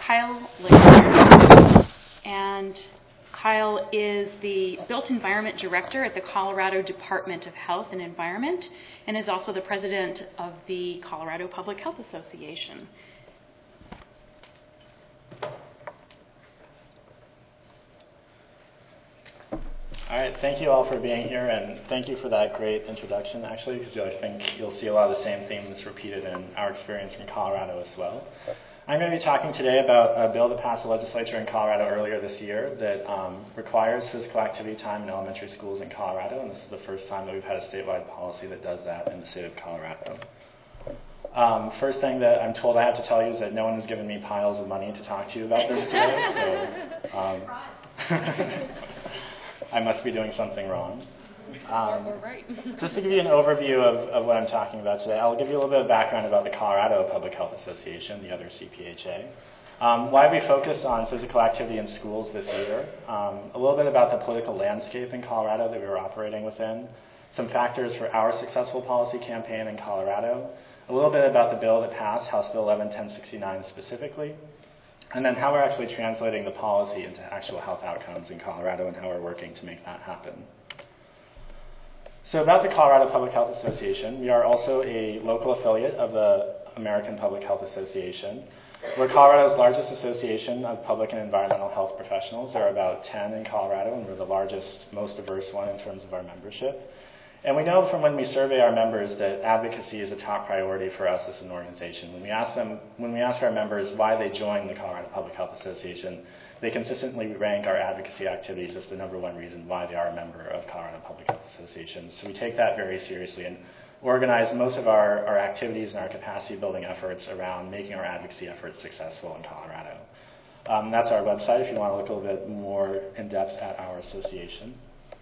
Kyle Lichter, and Kyle is the Built Environment Director at the Colorado Department of Health and Environment, and is also the president of the Colorado Public Health Association. All right, thank you all for being here, and thank you for that great introduction, actually, because I think you'll see a lot of the same themes repeated in our experience in Colorado as well. I'm going to be talking today about a bill that passed the legislature in Colorado earlier this year that requires physical activity time in elementary schools in Colorado, and this is the first time that we've had a statewide policy that does that in the state of Colorado. First thing that I'm told I have to tell you is that no one has given me piles of money to talk to you about this today, so I must be doing something wrong. Just to give you an overview of what I'm talking about today, I'll give you a little bit of background about the Colorado Public Health Association, the other CPHA. Why we focus on physical activity in schools this year, a little bit about the political landscape in Colorado that we were operating within, some factors for our successful policy campaign in Colorado, a little bit about the bill that passed, House Bill 11-1069 specifically, and then how we're actually translating the policy into actual health outcomes in Colorado and how we're working to make that happen. So about the Colorado Public Health Association, we are also a local affiliate of the American Public Health Association. We're Colorado's largest association of public and environmental health professionals. There are about 10 in Colorado, and we're the largest, most diverse one in terms of our membership. And we know from when we survey our members that advocacy is a top priority for us as an organization. When we ask our members why they joined the Colorado Public Health Association, they consistently rank our advocacy activities as the number one reason why they are a member of Colorado Public Health Association. So we take that very seriously and organize most of our activities and our capacity building efforts around making our advocacy efforts successful in Colorado. That's our website if you want to look a little bit more in depth at our association.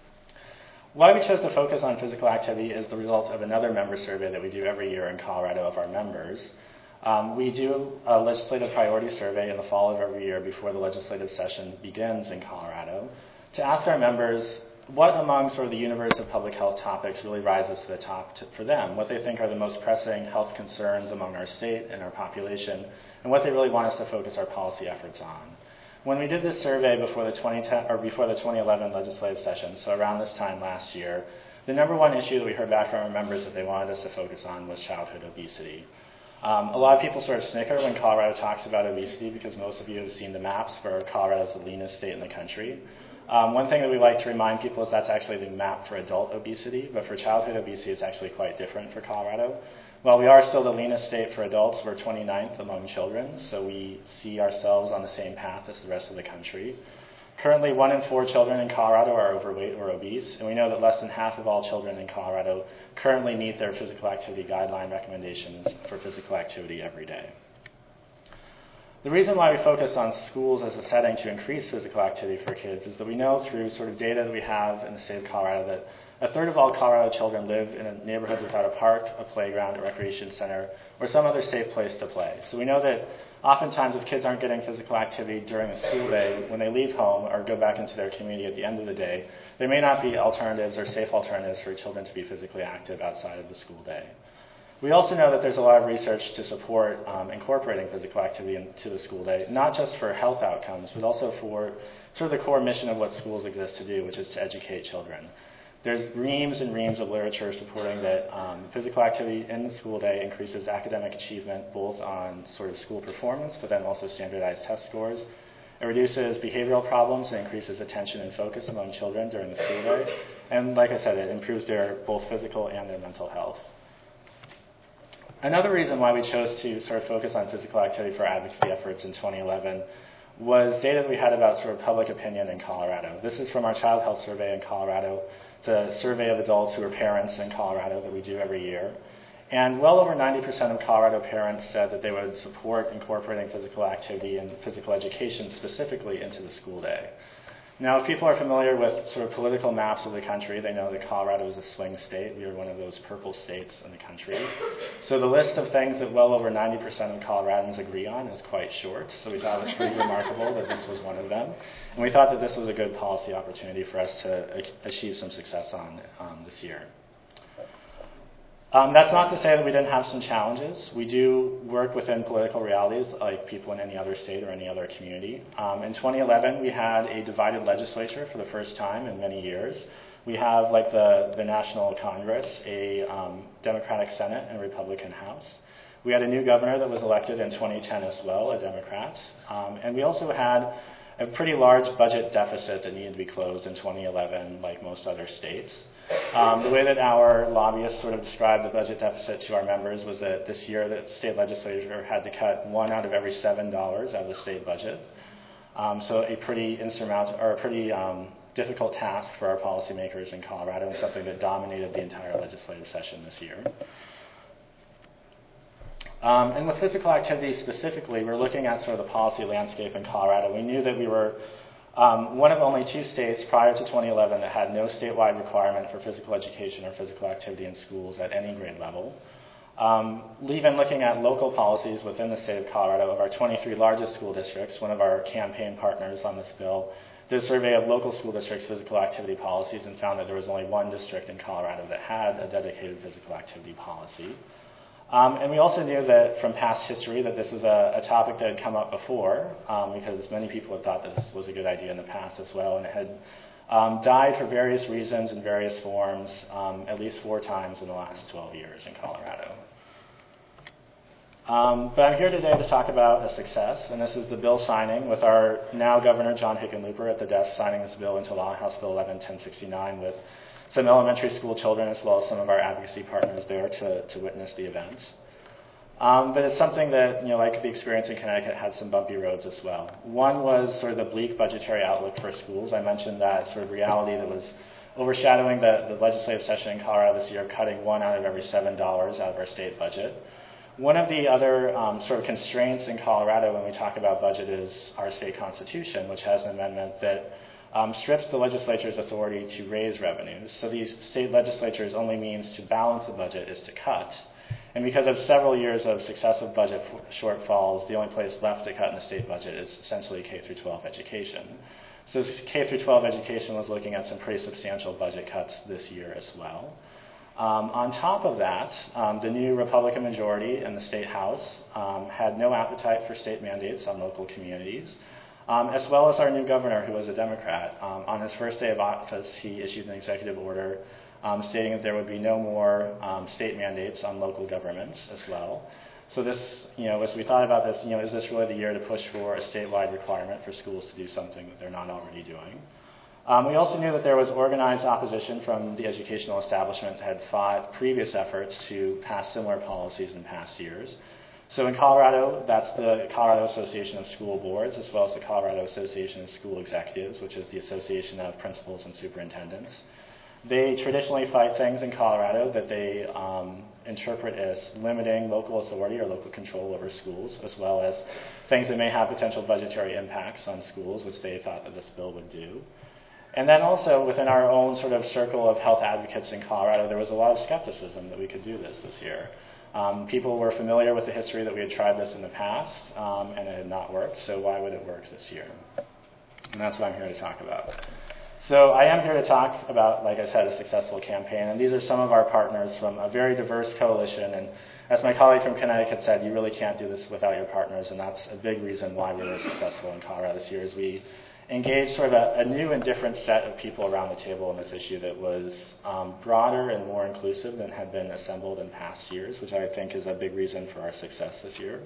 Why we chose to focus on physical activity is the result of another member survey that we do every year in Colorado of our members. We do a legislative priority survey in the fall of every year before the legislative session begins in Colorado to ask our members what among sort of the universe of public health topics really rises to the top for them, what they think are the most pressing health concerns among our state and our population, and what they really want us to focus our policy efforts on. When we did this survey before the 2011 legislative session, so around this time last year, the number one issue that we heard back from our members that they wanted us to focus on was childhood obesity. A lot of people sort of snicker when Colorado talks about obesity because most of you have seen the maps for Colorado as the leanest state in the country. One thing that we like to remind people is that's actually the map for adult obesity, but for childhood obesity it's actually quite different for Colorado. While we are still the leanest state for adults, we're 29th among children, so we see ourselves on the same path as the rest of the country. Currently, 1 in 4 children in Colorado are overweight or obese, and we know that less than half of all children in Colorado currently meet their physical activity guideline recommendations for physical activity every day. The reason why we focus on schools as a setting to increase physical activity for kids is that we know through sort of data that we have in the state of Colorado that a third of all Colorado children live in neighborhoods without a park, a playground, a recreation center, or some other safe place to play. So we know that oftentimes if kids aren't getting physical activity during the school day, when they leave home or go back into their community at the end of the day, there may not be alternatives or safe alternatives for children to be physically active outside of the school day. We also know that there's a lot of research to support incorporating physical activity into the school day, not just for health outcomes, but also for sort of the core mission of what schools exist to do, which is to educate children. There's reams and reams of literature supporting that physical activity in the school day increases academic achievement both on sort of school performance, but then also standardized test scores. It reduces behavioral problems and increases attention and focus among children during the school day. And like I said, it improves their both physical and their mental health. Another reason why we chose to sort of focus on physical activity for advocacy efforts in 2011 was data that we had about sort of public opinion in Colorado. This is from our child health survey in Colorado. It's a survey of adults who are parents in Colorado that we do every year. And well over 90% of Colorado parents said that they would support incorporating physical activity and physical education specifically into the school day. Now, if people are familiar with sort of political maps of the country, they know that Colorado is a swing state. We are one of those purple states in the country. So the list of things that well over 90% of Coloradans agree on is quite short. So we thought it was pretty remarkable that this was one of them. And we thought that this was a good policy opportunity for us to achieve some success on this year. That's not to say that we didn't have some challenges. We do work within political realities like people in any other state or any other community. In 2011, we had a divided legislature for the first time in many years. We have, like the National Congress, a Democratic Senate and Republican House. We had a new governor that was elected in 2010 as well, a Democrat. And we also had a pretty large budget deficit that needed to be closed in 2011, like most other states. The way that our lobbyists sort of described the budget deficit to our members was that this year the state legislature had to cut $1 out of every $7 out of the state budget. So a pretty insurmountable, or a pretty difficult task for our policymakers in Colorado, and something that dominated the entire legislative session this year. And with physical activity specifically, we're looking at sort of the policy landscape in Colorado. We knew that we were one of only 2 states prior to 2011 that had no statewide requirement for physical education or physical activity in schools at any grade level. Even looking at local policies within the state of Colorado, of our 23 largest school districts, one of our campaign partners on this bill did a survey of local school districts' physical activity policies and found that there was only 1 district in Colorado that had a dedicated physical activity policy. And we also knew that from past history that this was a topic that had come up before, because many people had thought that this was a good idea in the past as well, and it had died for various reasons in various forms at least 4 times in the last 12 years in Colorado. But I'm here today to talk about a success, and this is the bill signing with our now Governor John Hickenlooper at the desk signing this bill into law, House Bill 11-1069, with some elementary school children as well as some of our advocacy partners there to witness the event. But it's something that, like the experience in Connecticut, had some bumpy roads as well. One was sort of the bleak budgetary outlook for schools. I mentioned that sort of reality that was overshadowing the legislative session in Colorado this year, cutting $1 out of every $7 out of our state budget. One of the other sort of constraints in Colorado when we talk about budget is our state constitution, which has an amendment that strips the legislature's authority to raise revenues. So these state legislatures' only means to balance the budget is to cut. And because of several years of successive budget shortfalls, the only place left to cut in the state budget is essentially K-12 education. So K-12 education was looking at some pretty substantial budget cuts this year as well. On top of that, the new Republican majority in the state House had no appetite for state mandates on local communities, as well as our new governor, who was a Democrat. On his first day of office, he issued an executive order stating that there would be no more state mandates on local governments as well. So this, as we thought about this, is this really the year to push for a statewide requirement for schools to do something that they're not already doing? We also knew that there was organized opposition from the educational establishment that had fought previous efforts to pass similar policies in past years. So in Colorado, that's the Colorado Association of School Boards, as well as the Colorado Association of School Executives, which is the association of principals and superintendents. They traditionally fight things in Colorado that they interpret as limiting local authority or local control over schools, as well as things that may have potential budgetary impacts on schools, which they thought that this bill would do. And then also within our own sort of circle of health advocates in Colorado, there was a lot of skepticism that we could do this year. People were familiar with the history that we had tried this in the past, and it had not worked, so why would it work this year? And that's what I'm here to talk about. So I am here to talk about, like I said, a successful campaign, and these are some of our partners from a very diverse coalition, and as my colleague from Connecticut said, you really can't do this without your partners, and that's a big reason why we were successful in Colorado this year, is we engaged sort of a new and different set of people around the table on this issue that was broader and more inclusive than had been assembled in past years, which I think is a big reason for our success this year.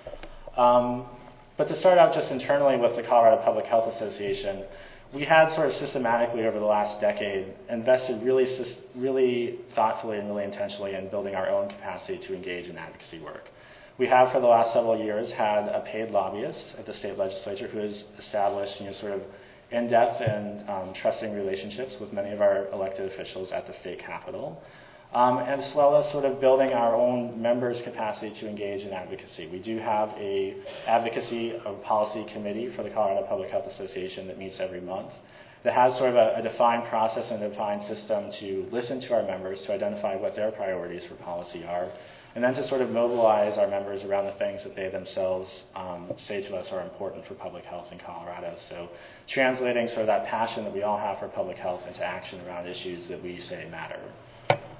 But to start out just internally with the Colorado Public Health Association, we had sort of systematically over the last decade invested really thoughtfully and really intentionally in building our own capacity to engage in advocacy work. We have, for the last several years, had a paid lobbyist at the state legislature who has established, sort of in-depth and trusting relationships with many of our elected officials at the state capitol, as well as sort of building our own members' capacity to engage in advocacy. We do have a advocacy or policy committee for the Colorado Public Health Association that meets every month that has sort of a defined process and a defined system to listen to our members, to identify what their priorities for policy are, and then to sort of mobilize our members around the things that they themselves say to us are important for public health in Colorado. So translating sort of that passion that we all have for public health into action around issues that we say matter.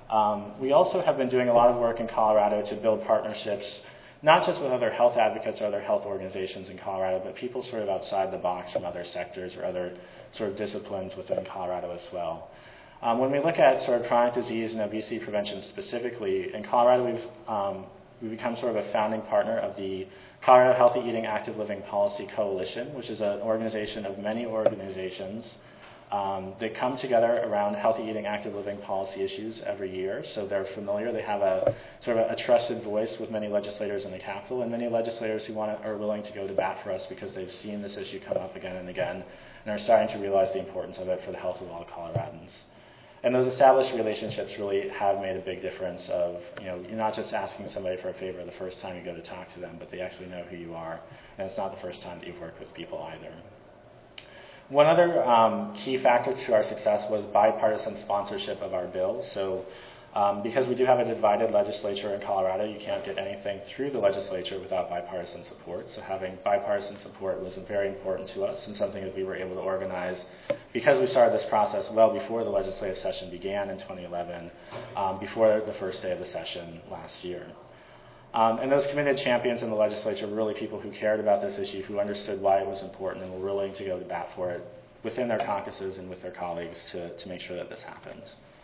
We also have been doing a lot of work in Colorado to build partnerships, not just with other health advocates or other health organizations in Colorado, but people sort of outside the box from other sectors or other sort of disciplines within Colorado as well. When we look at sort of chronic disease and obesity prevention specifically, in Colorado we've become sort of a founding partner of the Colorado Healthy Eating Active Living Policy Coalition, which is an organization of many organizations that come together around healthy eating, active living policy issues every year. So they're familiar. They have a sort of a trusted voice with many legislators in the Capitol and many legislators who are willing to go to bat for us because they've seen this issue come up again and again and are starting to realize the importance of it for the health of all Coloradans. And those established relationships really have made a big difference of, you're not just asking somebody for a favor the first time you go to talk to them, but they actually know who you are, and it's not the first time that you've worked with people either. One other key factor to our success was bipartisan sponsorship of our bill. So because we do have a divided legislature in Colorado, you can't get anything through the legislature without bipartisan support. So having bipartisan support was very important to us and something that we were able to organize because we started this process well before the legislative session began in 2011, before the first day of the session last year. And those committed champions in the legislature were really people who cared about this issue, who understood why it was important and were willing to go to bat for it within their caucuses and with their colleagues to make sure that this happened.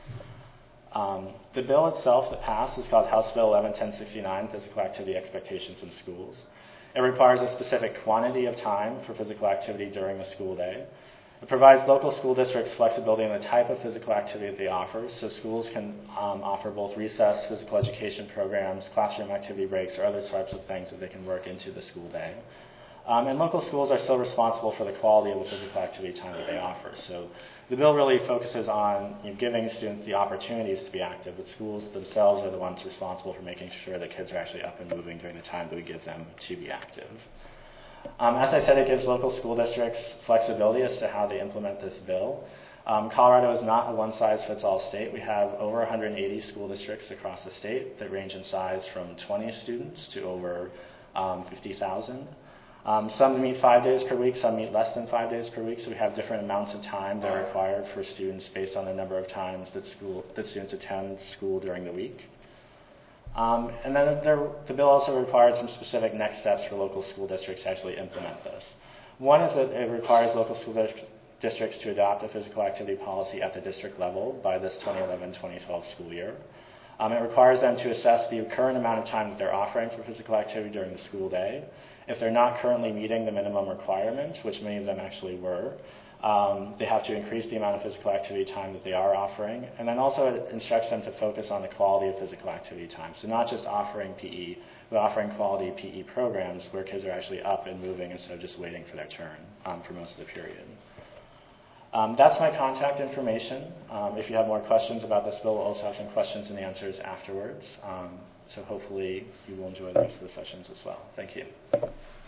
The bill itself that passed is called House Bill 11-1069, Physical Activity Expectations in Schools. It requires a specific quantity of time for physical activity during the school day. It provides local school districts flexibility in the type of physical activity that they offer, so schools can offer both recess, physical education programs, classroom activity breaks, or other types of things that they can work into the school day. And local schools are still responsible for the quality of the physical activity time that they offer. So the bill really focuses on giving students the opportunities to be active, but schools themselves are the ones responsible for making sure that kids are actually up and moving during the time that we give them to be active. As I said, it gives local school districts flexibility as to how they implement this bill. Colorado is not a one-size-fits-all state. We have over 180 school districts across the state that range in size from 20 students to over 50,000. Some meet 5 days per week, some meet less than 5 days per week, so we have different amounts of time that are required for students based on the number of times that students attend school during the week. And then the bill also requires some specific next steps for local school districts to actually implement this. One is that it requires local school districts to adopt a physical activity policy at the district level by this 2011-2012 school year. It requires them to assess the current amount of time that they're offering for physical activity during the school day. If they're not currently meeting the minimum requirements, which many of them actually were, they have to increase the amount of physical activity time that they are offering. And then also it instructs them to focus on the quality of physical activity time. So not just offering PE, but offering quality PE programs where kids are actually up and moving instead of just waiting for their turn for most of the period. That's my contact information. If you have more questions about this bill, we'll also have some questions and answers afterwards. So hopefully you will enjoy the rest of the sessions as well. Thank you.